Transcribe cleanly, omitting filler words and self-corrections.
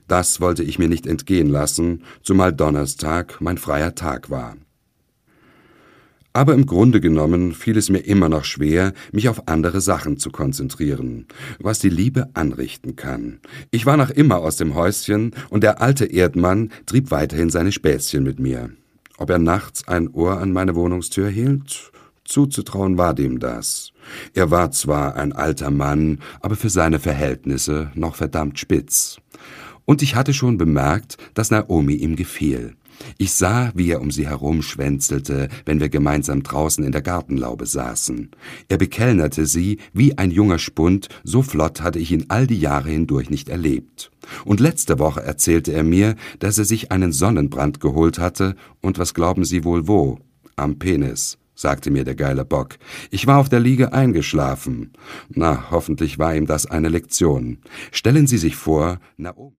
Das wollte ich mir nicht entgehen lassen, zumal Donnerstag mein freier Tag war. Aber im Grunde genommen fiel es mir immer noch schwer, mich auf andere Sachen zu konzentrieren, was die Liebe anrichten kann. Ich war noch immer aus dem Häuschen, und der alte Erdmann trieb weiterhin seine Späßchen mit mir. Ob er nachts ein Ohr an meine Wohnungstür hielt? Zuzutrauen war dem das. Er war zwar ein alter Mann, aber für seine Verhältnisse noch verdammt spitz. Und ich hatte schon bemerkt, dass Naomi ihm gefiel. Ich sah, wie er um sie herumschwänzelte, wenn wir gemeinsam draußen in der Gartenlaube saßen. Er bekellnerte sie wie ein junger Spund, so flott hatte ich ihn all die Jahre hindurch nicht erlebt. Und letzte Woche erzählte er mir, dass er sich einen Sonnenbrand geholt hatte, und was glauben Sie wohl wo? Am Penis, sagte mir der geile Bock. Ich war auf der Liege eingeschlafen. Na, hoffentlich war ihm das eine Lektion. Stellen Sie sich vor, Naomi